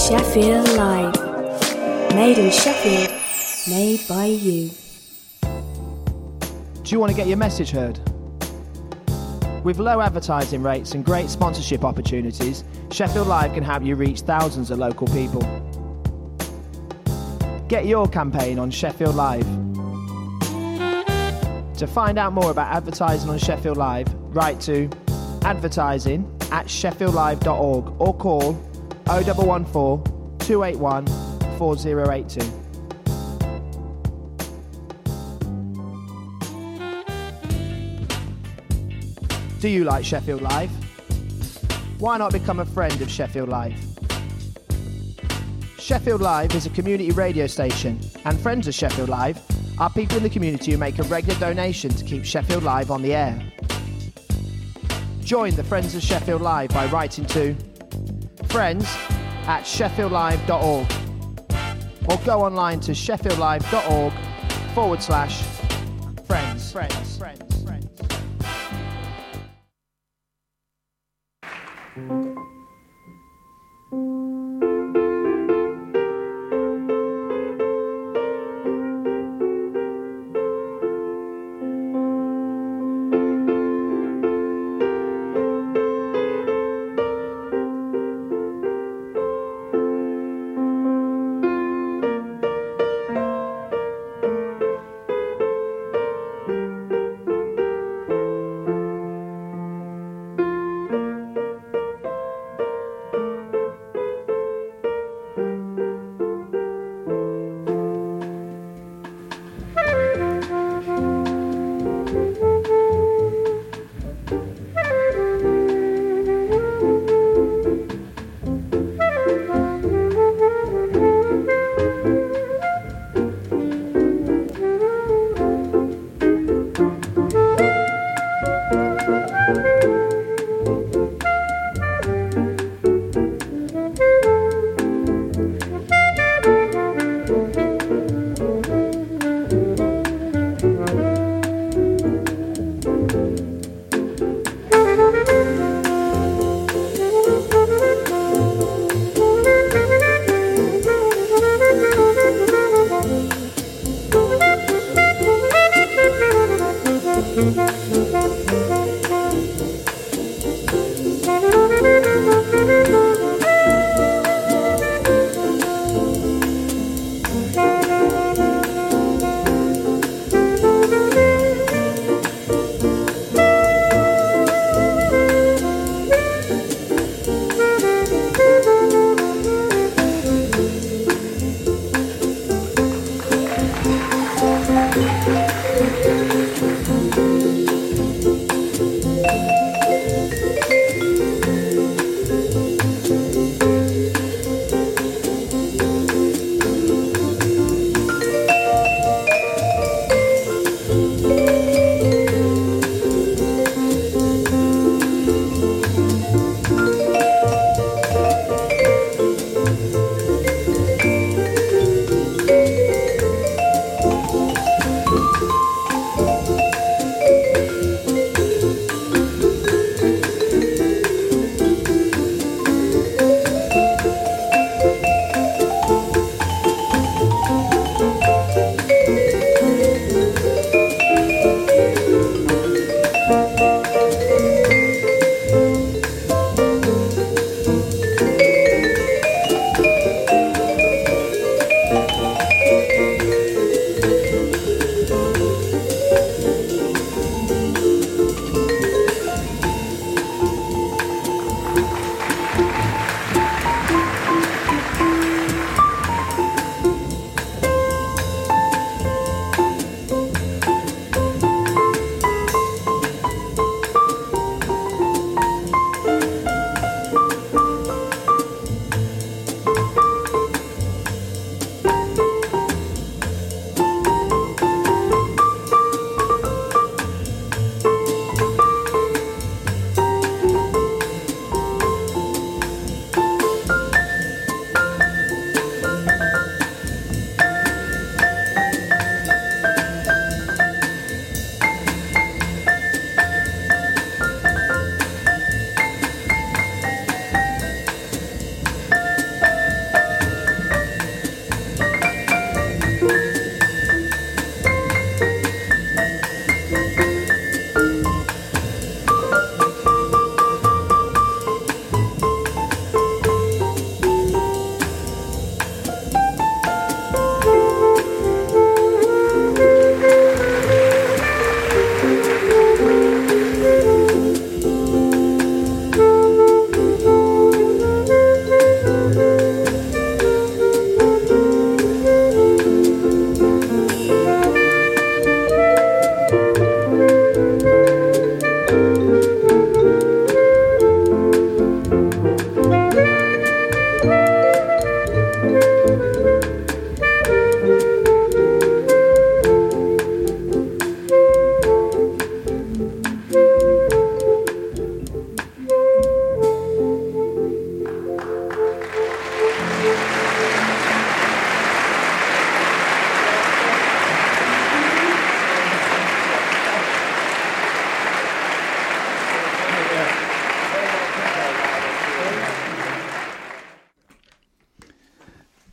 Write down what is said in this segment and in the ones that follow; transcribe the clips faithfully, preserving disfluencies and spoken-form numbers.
Sheffield Live. Made in Sheffield, made by you. Do you want to get your message heard? With low advertising rates and great sponsorship opportunities, Sheffield Live can help you reach thousands of local people. Get your campaign on Sheffield Live. To find out more about advertising on Sheffield Live, write to advertising at sheffield live dot org or call oh one one four, two eight one, four oh eight two. Do you like Sheffield Live? Why not become a friend of Sheffield Live? Sheffield Live is a community radio station, and friends of Sheffield Live are people in the community who make a regular donation to keep Sheffield Live on the air. Join the Friends of Sheffield Live by writing to friends at sheffield live dot org or go online to sheffield live dot org forward slash friends. Friends. Friends. Friends.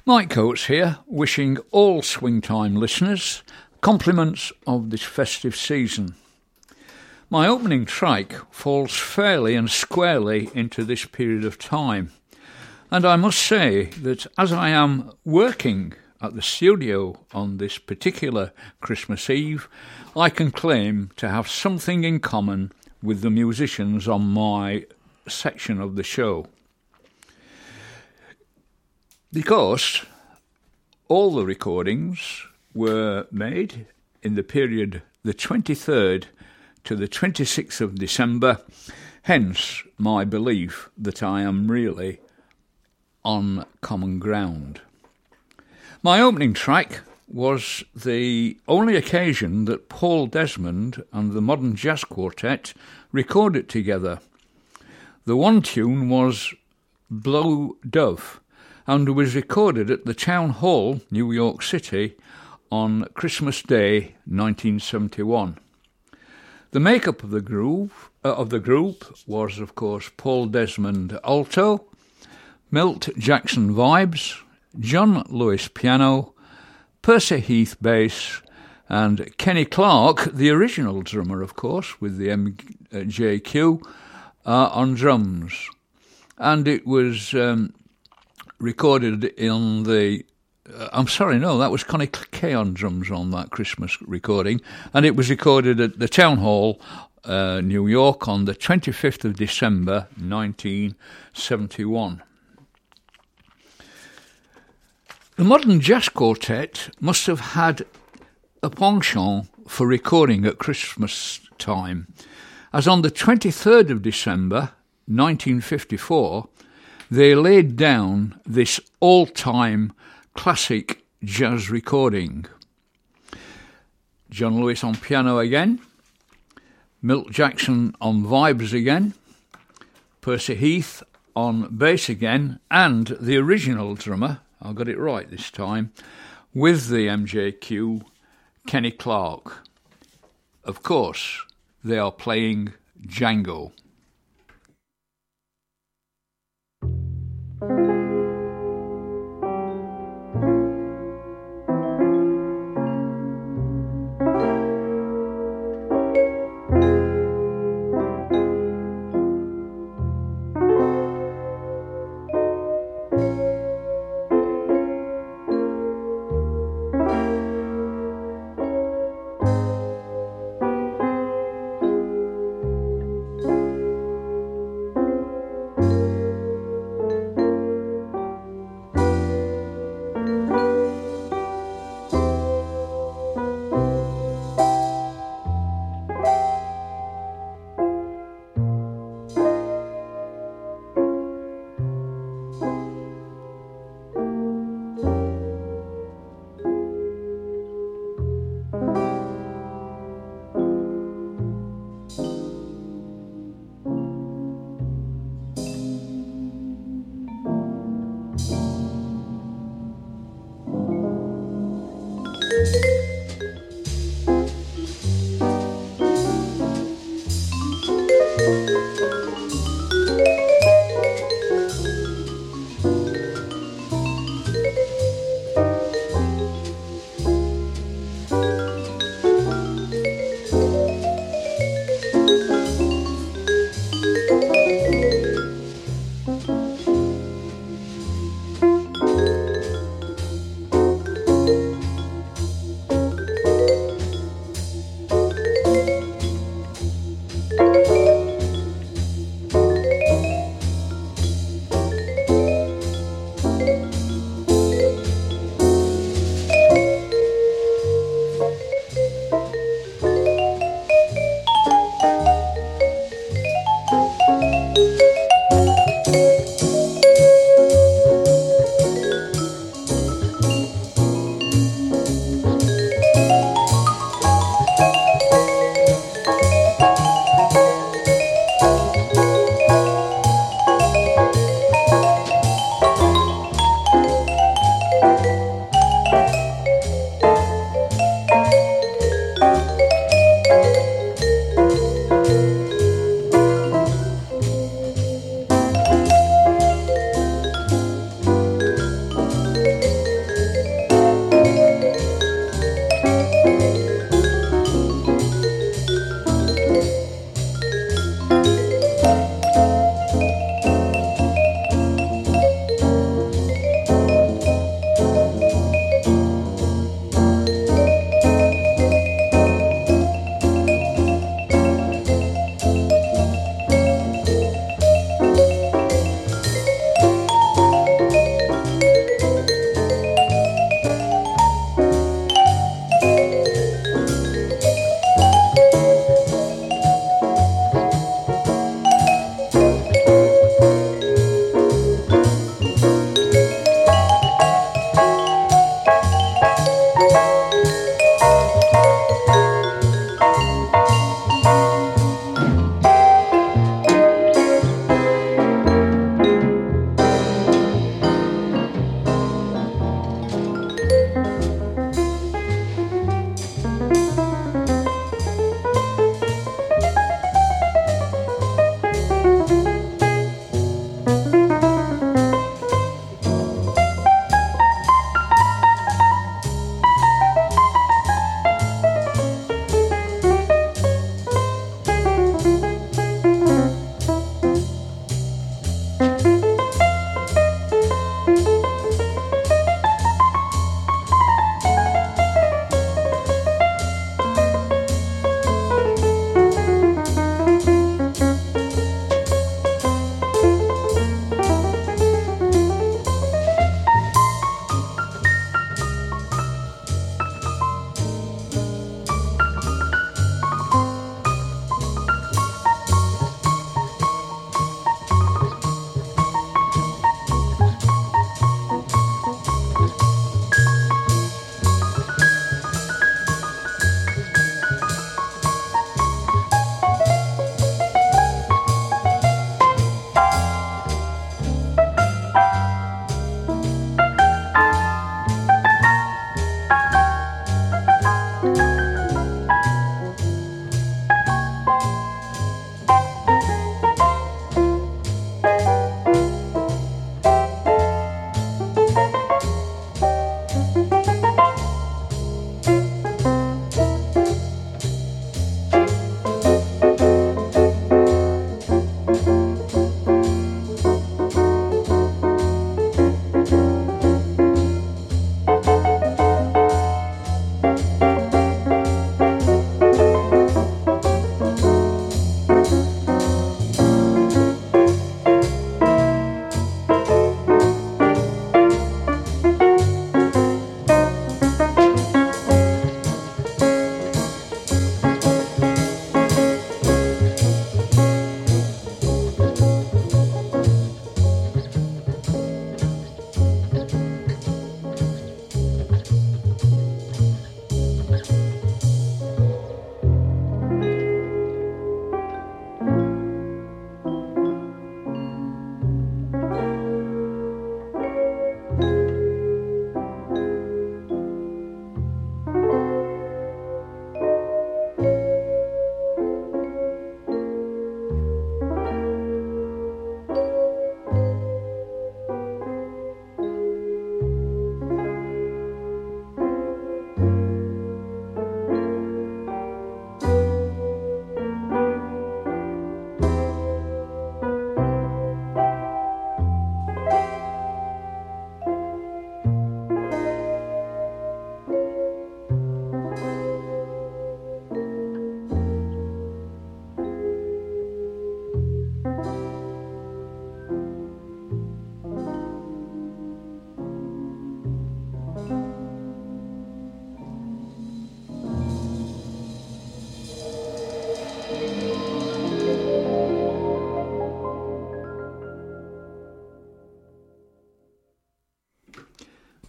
Mike Coates here, wishing all Swingtime listeners compliments of this festive season. My opening track falls fairly and squarely into this period of time, and I must say that as I am working at the studio on this particular Christmas Eve, I can claim to have something in common with the musicians on my section of the show. Because all the recordings were made in the period the twenty-third to the twenty-sixth of December, hence my belief that I am really on common ground. My opening track was the only occasion that Paul Desmond and the Modern Jazz Quartet recorded together. The one tune was Blue Dove, and was recorded at the Town Hall, New York City, on Christmas Day nineteen seventy-one. The makeup of the group, uh, of the group was, of course, Paul Desmond alto, Milt Jackson vibes, John Lewis piano, Percy Heath bass, and Kenny Clark, the original drummer, of course, with the M J Q, uh, on drums. And it was um, recorded in the... Uh, I'm sorry, no, that was Connie Kay on drums on that Christmas recording, and it was recorded at the Town Hall, uh, New York, on the twenty-fifth of December, nineteen seventy-one. The Modern Jazz Quartet must have had a penchant for recording at Christmas time, as on the twenty-third of December, nineteen fifty-four, they laid down this all-time classic jazz recording. John Lewis on piano again, Milt Jackson on vibes again, Percy Heath on bass again, and the original drummer, I got it right this time, with the M J Q, Kenny Clark. Of course, they are playing Django.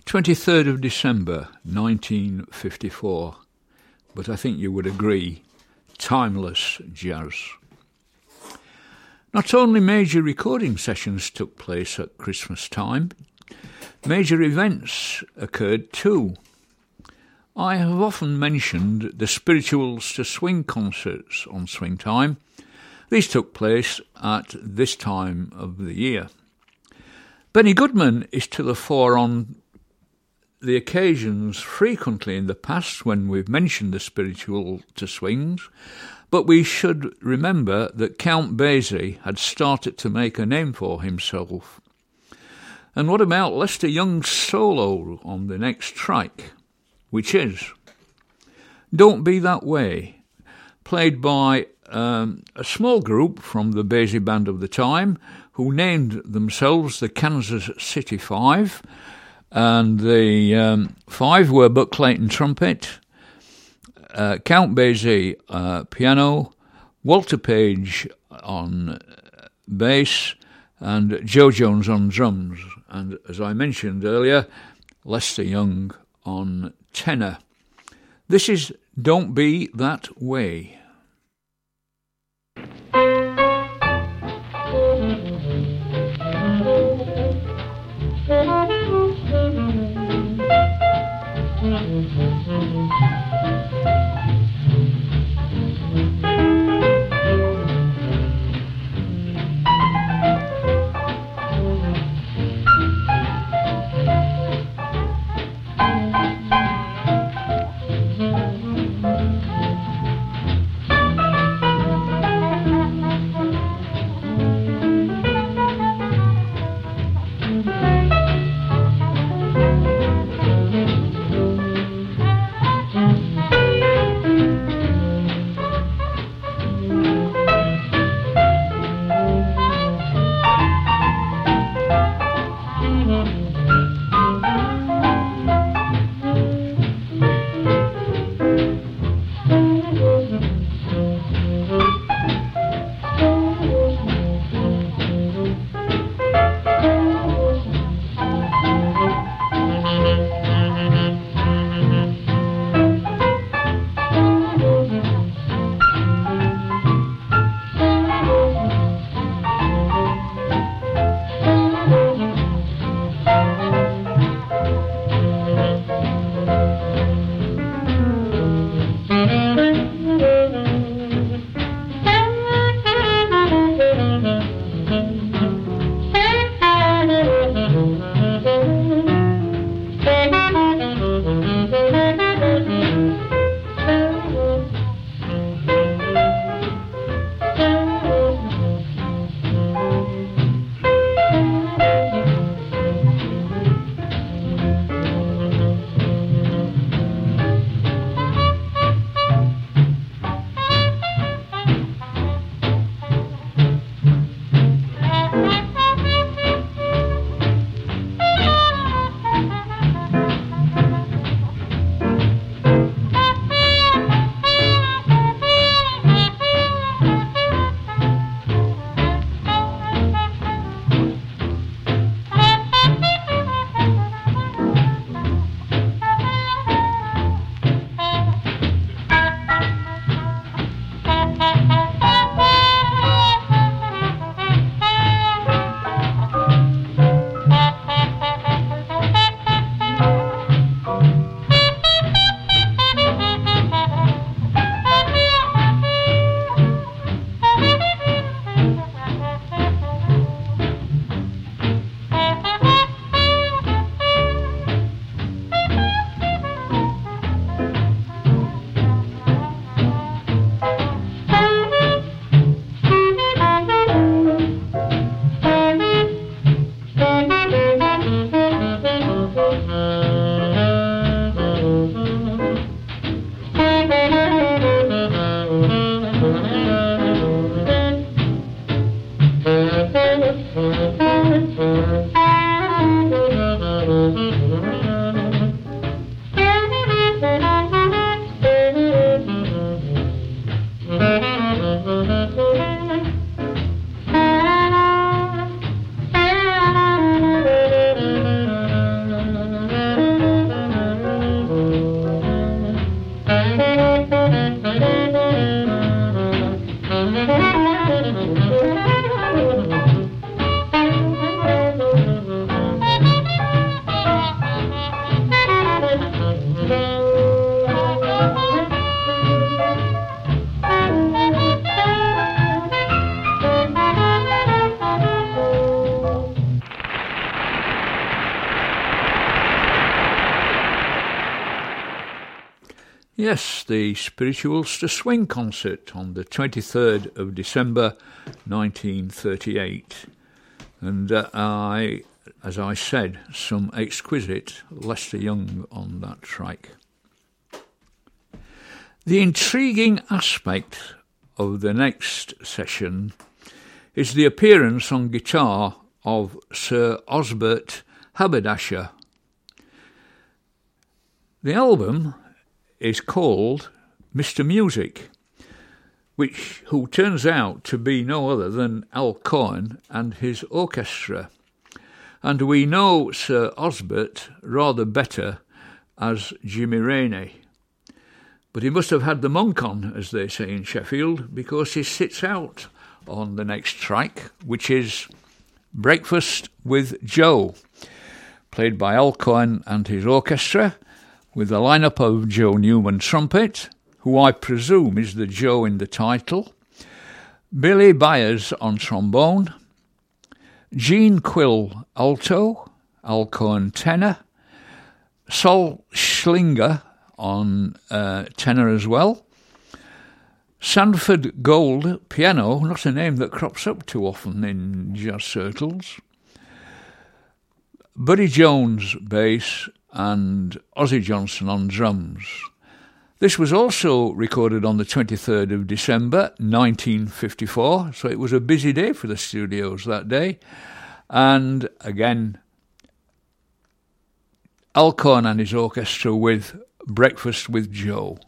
twenty-third of December nineteen fifty-four, but I think you would agree, timeless jazz. Not only major recording sessions took place at Christmas time, major events occurred too. I have often mentioned the Spirituals to Swing concerts on Swing Time. These took place at this time of the year. Benny Goodman is to the fore on the occasions frequently in the past when we've mentioned the Spiritual to Swings, but we should remember that Count Basie had started to make a name for himself. And what about Lester Young's solo on the next track, which is Don't Be That Way, played by um, a small group from the Basie band of the time, who named themselves the Kansas City Five, and the um, five were Buck Clayton trumpet, uh, Count Basie uh, piano, Walter Page on bass, and Joe Jones on drums, and as I mentioned earlier, Lester Young on tenor. This is Don't Be That Way. Yes, the Spirituals to Swing concert on the twenty-third of December nineteen thirty-eight. And uh, I, as I said, some exquisite Lester Young on that track. The intriguing aspect of the next session is the appearance on guitar of Sir Osbert Haberdasher. The album is called Mister Music, which who turns out to be no other than Al Cohen and his orchestra. And we know Sir Osbert rather better as Jimmy Rainey. But he must have had the monk on, as they say in Sheffield, because he sits out on the next track, which is Breakfast with Joe, played by Al Cohen and his orchestra, with the lineup of Joe Newman trumpet, who I presume is the Joe in the title, Billy Byers on trombone, Gene Quill alto, Al Cohen tenor, Sol Schlinger on uh, tenor as well, Sanford Gold piano, not a name that crops up too often in jazz circles, Buddy Jones bass, and Ozzie Johnson on drums. This was also recorded on the twenty-third of December nineteen fifty-four, so it was a busy day for the studios that day. And again, Al Cohen and his orchestra with Breakfast with Joe.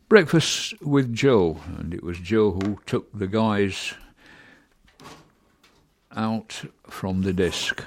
Breakfast with Joe, and it was Joe who took the guys out from the disc.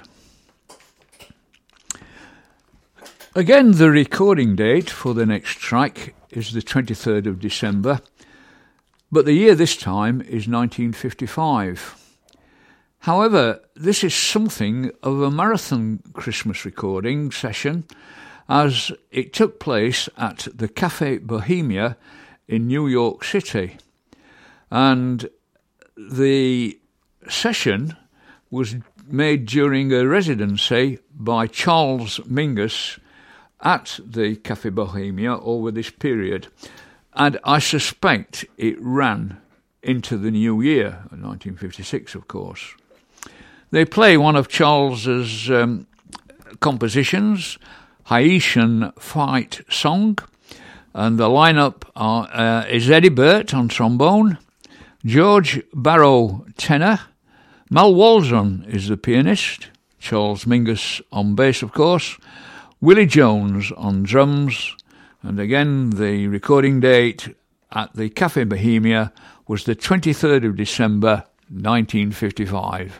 Again, the recording date for the next track is the twenty-third of December, but the year this time is nineteen fifty-five. However, this is something of a marathon Christmas recording session, as it took place at the Cafe Bohemia in New York City. And the session was made during a residency by Charles Mingus at the Cafe Bohemia over this period. And I suspect it ran into the new year, nineteen fifty-six, of course. They play one of Charles's um, compositions, Haitian Fight Song, and the lineup are, uh, is Eddie Burt on trombone, George Barrow tenor, Mal Waldron is the pianist, Charles Mingus on bass, of course, Willie Jones on drums, and again the recording date at the Cafe Bohemia was the twenty-third of December, nineteen fifty-five.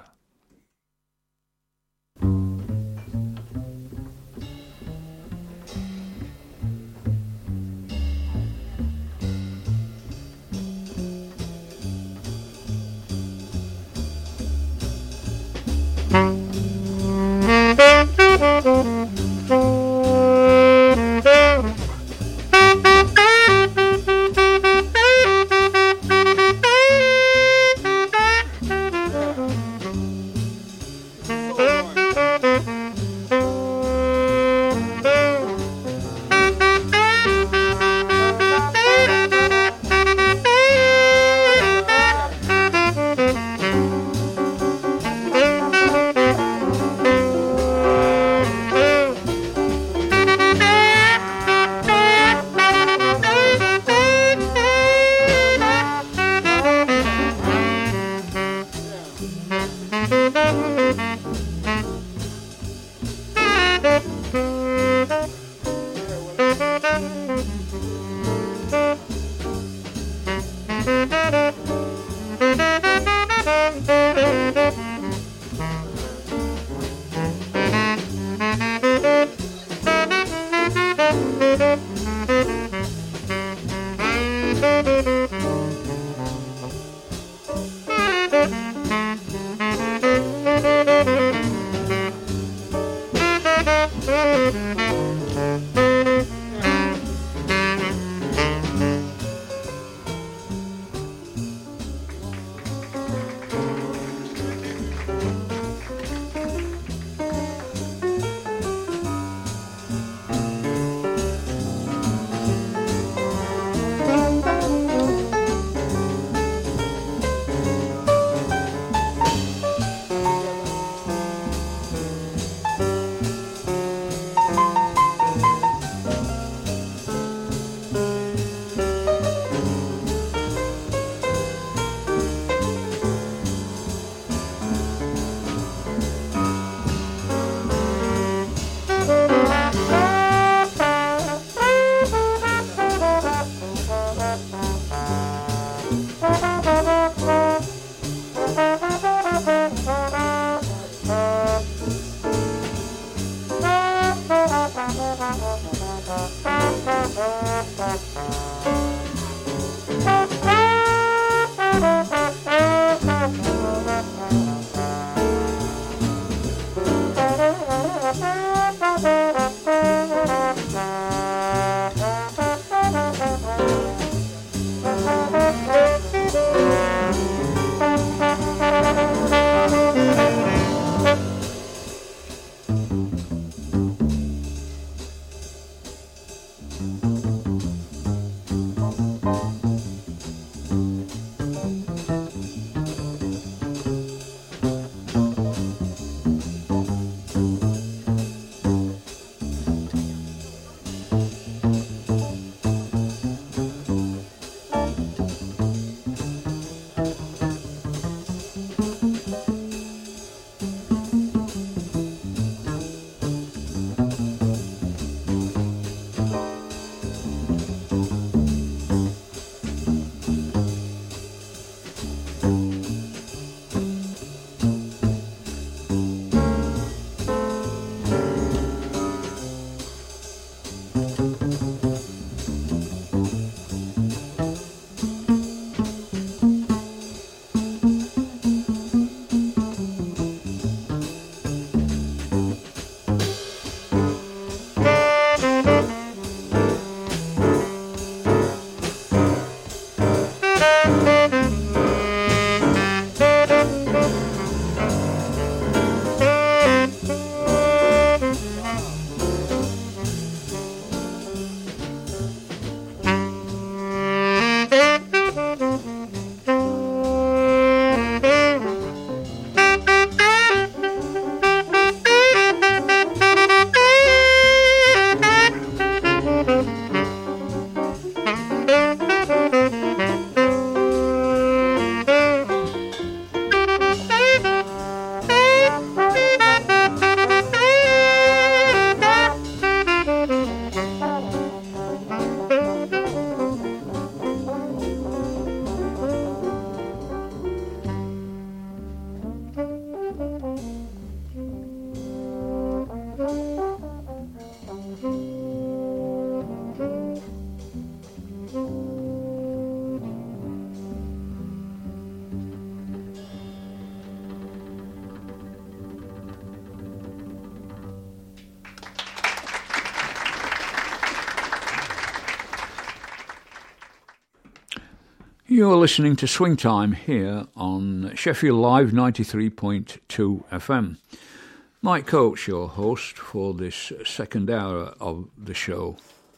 You're listening to Swing Time here on Sheffield Live ninety-three point two F M. Mike Coates, your host for this second hour of the show.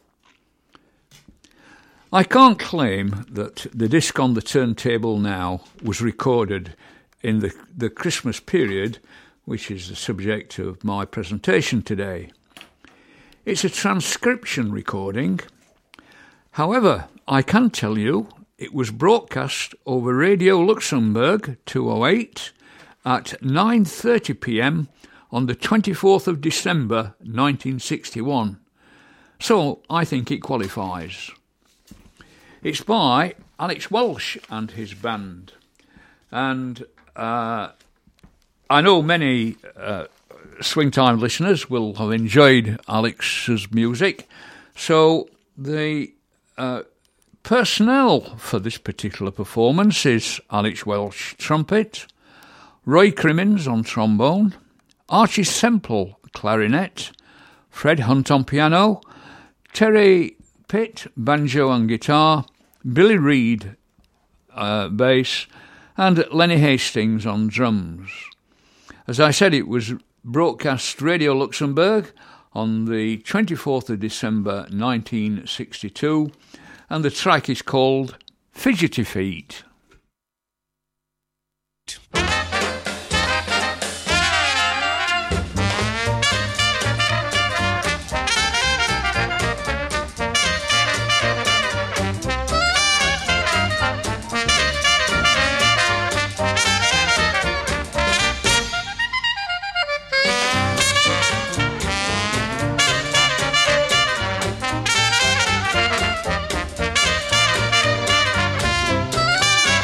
I can't claim that the disc on the turntable now was recorded in the, the Christmas period, which is the subject of my presentation today. It's a transcription recording. However, I can tell you it was broadcast over Radio Luxembourg two oh eight at nine thirty p m on the twenty-fourth of December nineteen sixty-one. So I think it qualifies. It's by Alex Welsh and his band. And uh, I know many uh, Swing Time listeners will have enjoyed Alex's music. So the uh, personnel for this particular performance is Alex Welsh trumpet, Roy Crimmins on trombone, Archie Semple clarinet, Fred Hunt on piano, Terry Pitt banjo and guitar, Billy Reed uh, bass, and Lenny Hastings on drums. As I said, it was broadcast Radio Luxembourg on the twenty-fourth of December nineteen sixty-two, and the track is called Fidgety Feet. Thank you.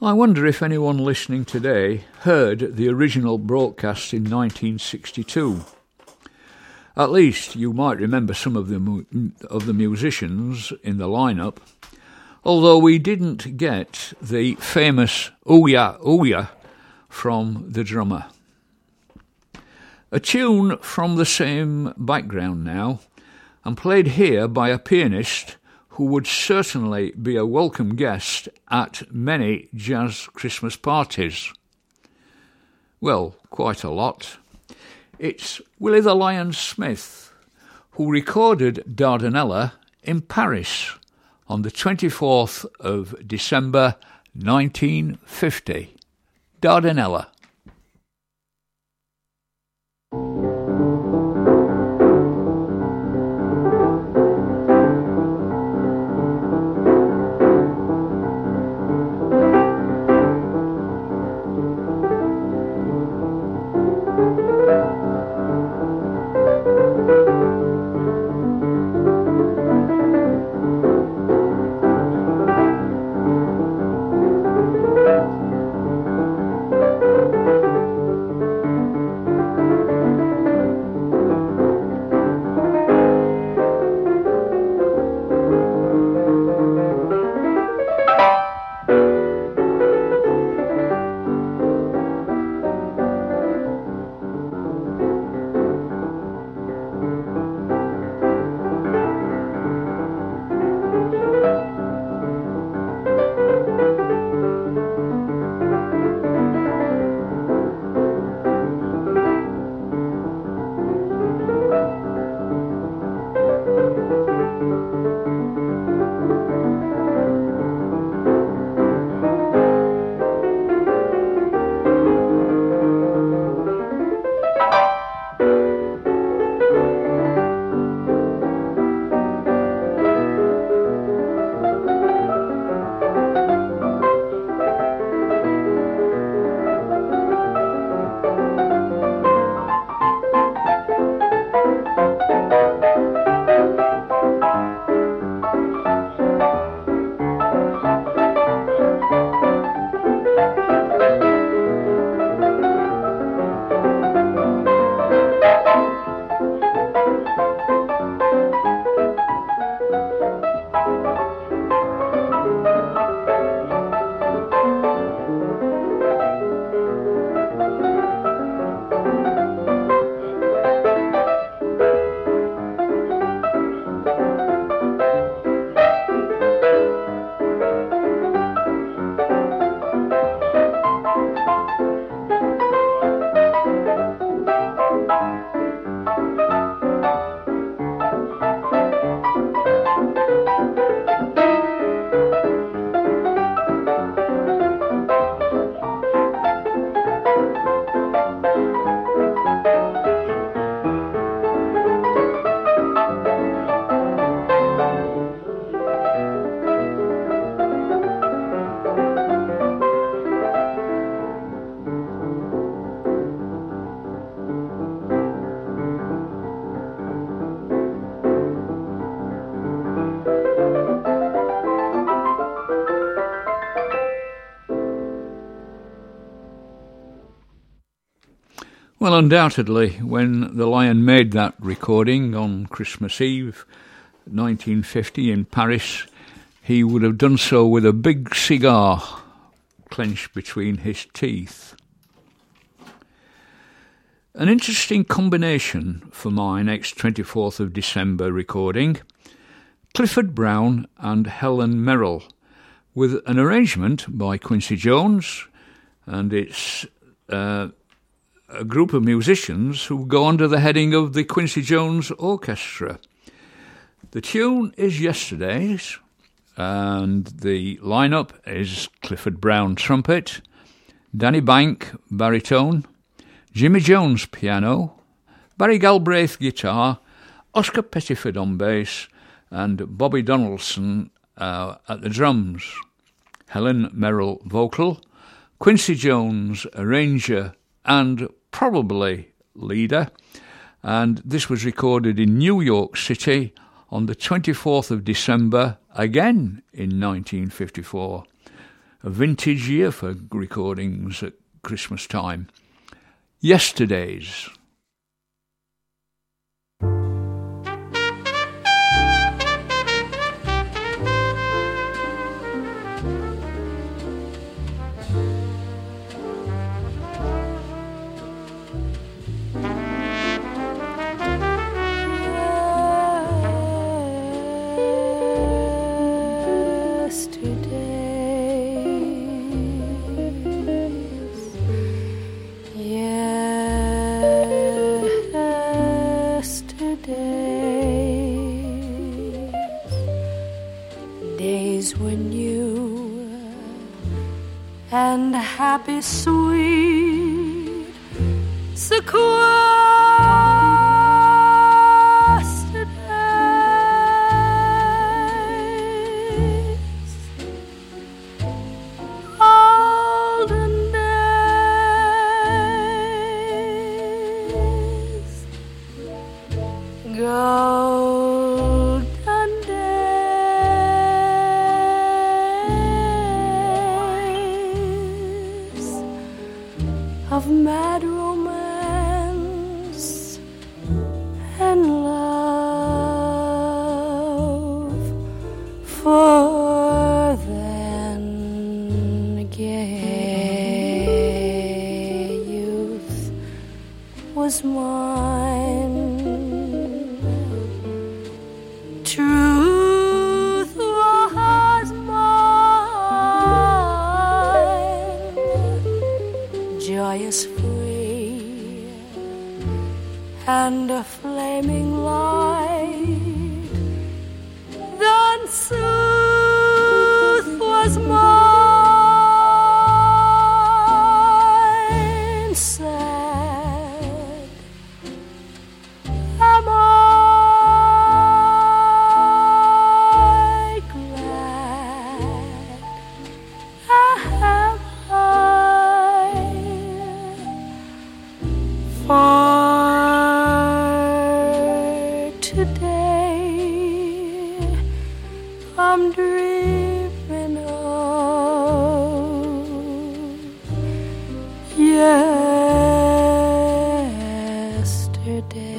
I wonder if anyone listening today heard the original broadcast in nineteen sixty-two. At least you might remember some of the mu- of the musicians in the lineup, although we didn't get the famous Ooh-Ya, Ooh-Ya from the drummer. A tune from the same background now, and played here by a pianist who would certainly be a welcome guest at many jazz Christmas parties. Well, quite a lot. It's Willie the Lion Smith, who recorded Dardanella in Paris on the twenty-fourth of December nineteen fifty. Dardanella. Well, undoubtedly, when the Lion made that recording on Christmas Eve, nineteen fifty, in Paris, he would have done so with a big cigar clenched between his teeth. An interesting combination for my next twenty-fourth of December recording, Clifford Brown and Helen Merrill, with an arrangement by Quincy Jones, and it's uh, a group of musicians who go under the heading of the Quincy Jones Orchestra. The tune is Yesterday's, and the lineup is Clifford Brown trumpet, Danny Bank baritone, Jimmy Jones piano, Barry Galbraith guitar, Oscar Pettiford on bass, and Bobby Donaldson uh, at the drums. Helen Merrill vocal, Quincy Jones arranger and probably leader, and this was recorded in New York City on the twenty-fourth of December, again in nineteen fifty-four. a vintage year for recordings at Christmas time. Yesterdays. And happy, sweet sequestered days, olden days, golden days of mad romance and love, for then gay youth was mine. Truth was mine, joyous, free, and a flaming light. Then sooth was mine, sad am I. For today I'm dreaming of yesterday.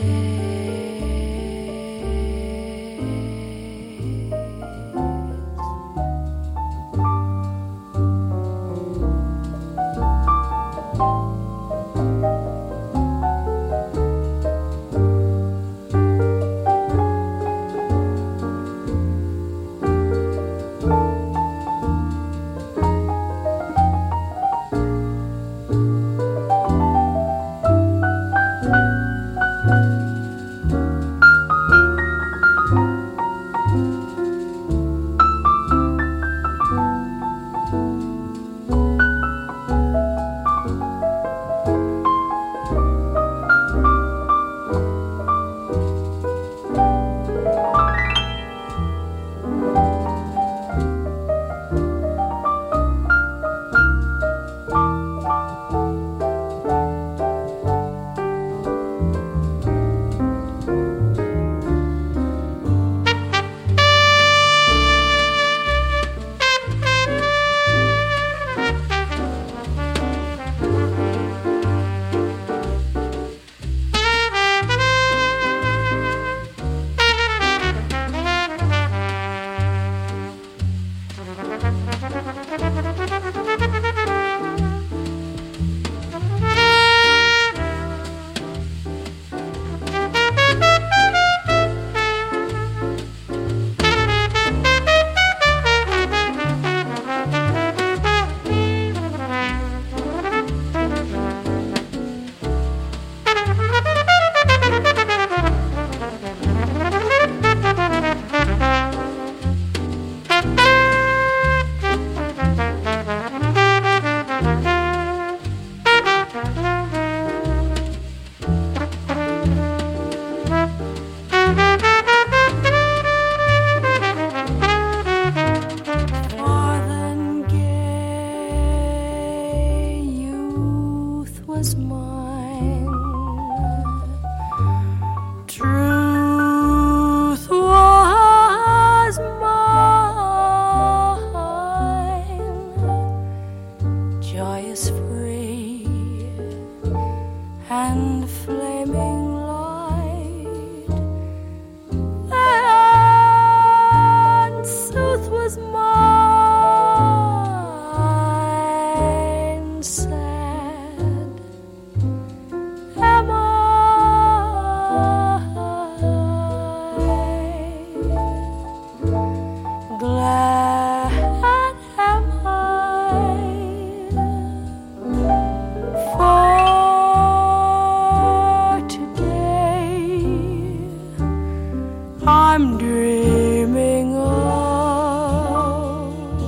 and flaming light, and sooth was mine, sad am I. Glad am I, for today I'm dreaming of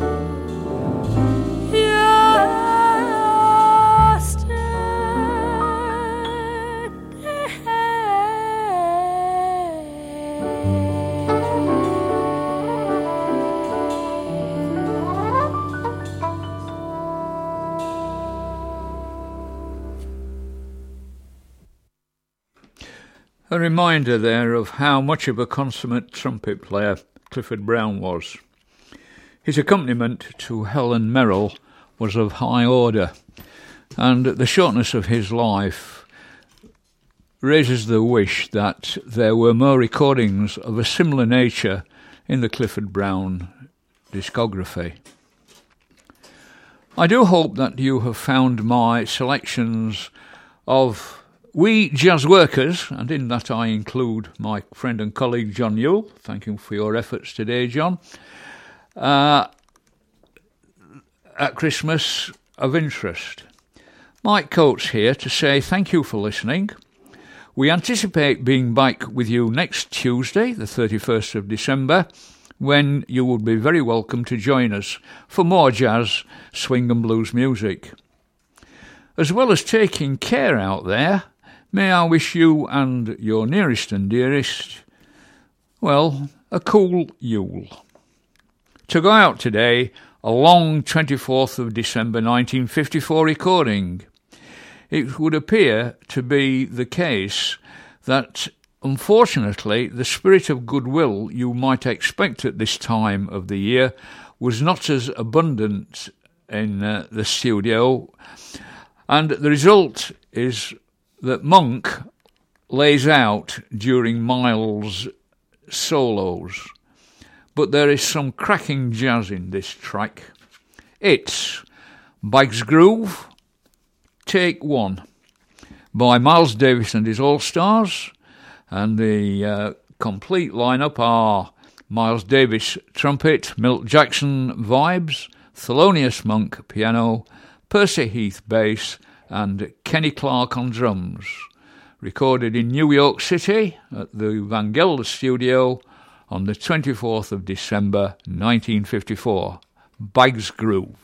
A reminder there of how much of a consummate trumpet player Clifford Brown was. His accompaniment to Helen Merrill was of high order, and the shortness of his life raises the wish that there were more recordings of a similar nature in the Clifford Brown discography. I do hope that you have found my selections of We Jazz Workers, and in that I include my friend and colleague John Newell. Thank you for your efforts today, John. Uh, at Christmas, of interest. Mike Coates here to say thank you for listening. We anticipate being back with you next Tuesday, the thirty-first of December, when you will be very welcome to join us for more jazz, swing and blues music. As well as taking care out there, may I wish you and your nearest and dearest, well, a cool Yule. To go out today, a long twenty-fourth of December nineteen fifty-four recording. It would appear to be the case that, unfortunately, the spirit of goodwill you might expect at this time of the year was not as abundant in uh, the studio, and the result is that Monk lays out during Miles' solos. But there is some cracking jazz in this track. It's Biggs Groove, Take One, by Miles Davis and his All-Stars, and the uh, complete lineup are Miles Davis trumpet, Milt Jackson vibes, Thelonious Monk piano, Percy Heath bass, and Kenny Clark on drums. Recorded in New York City at the Van Gelder Studio on the twenty-fourth of December nineteen fifty-four. Biggs Groove.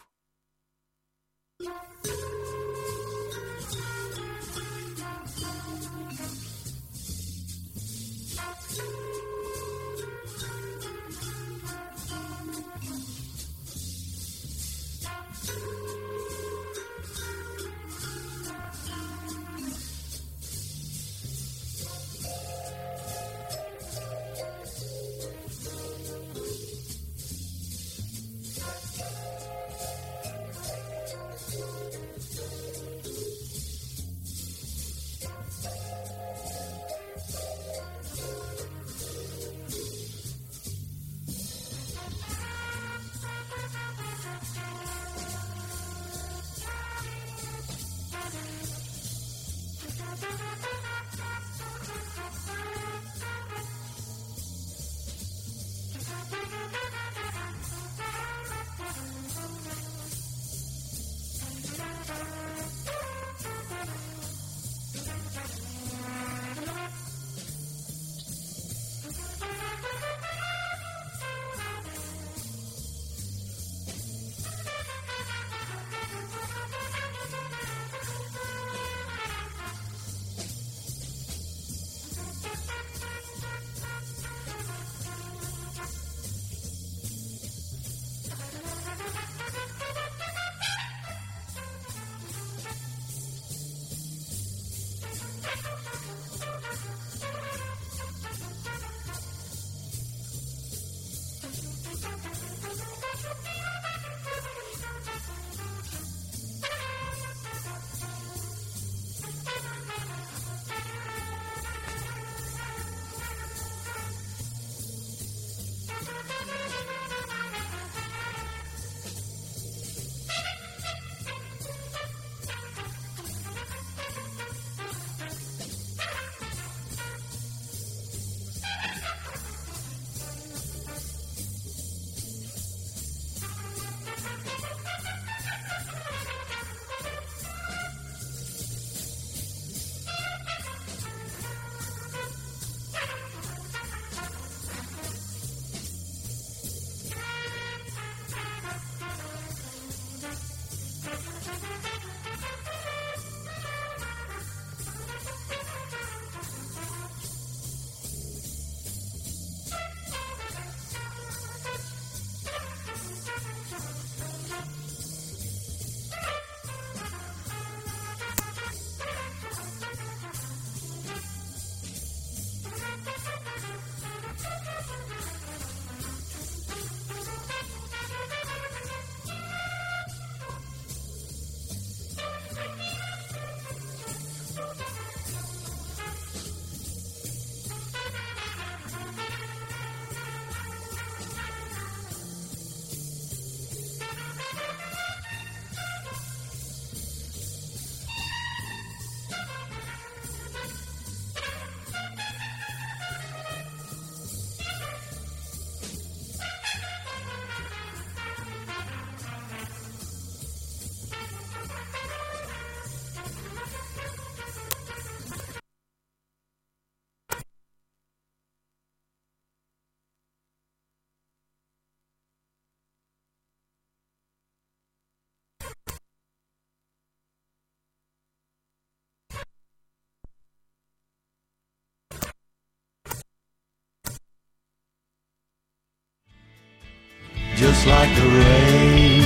just like the rain,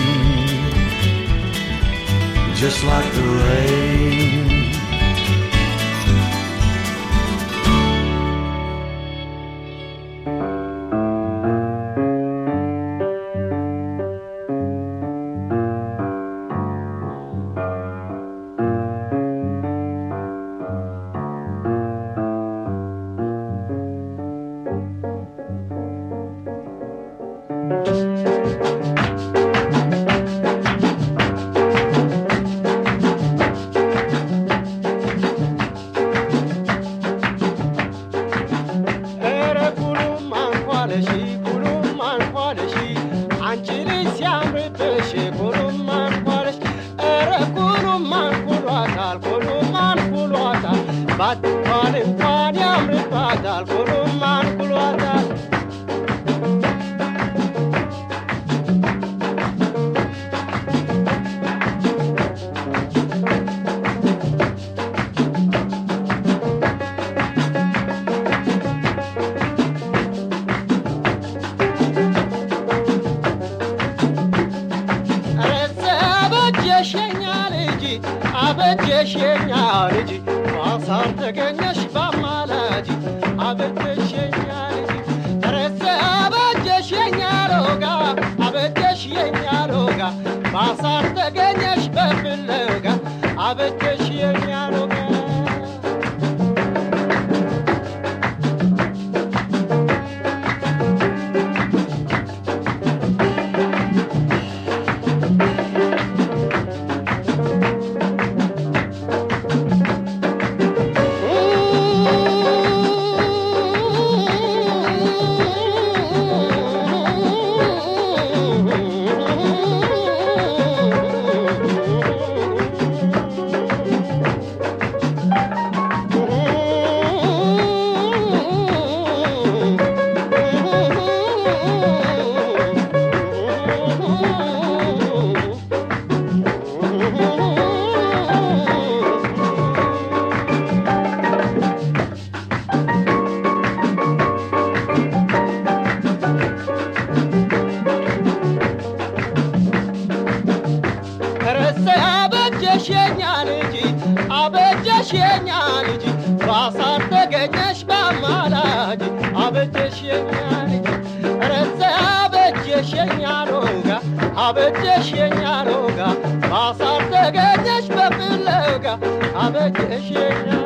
just like the rain. Abet yeşenya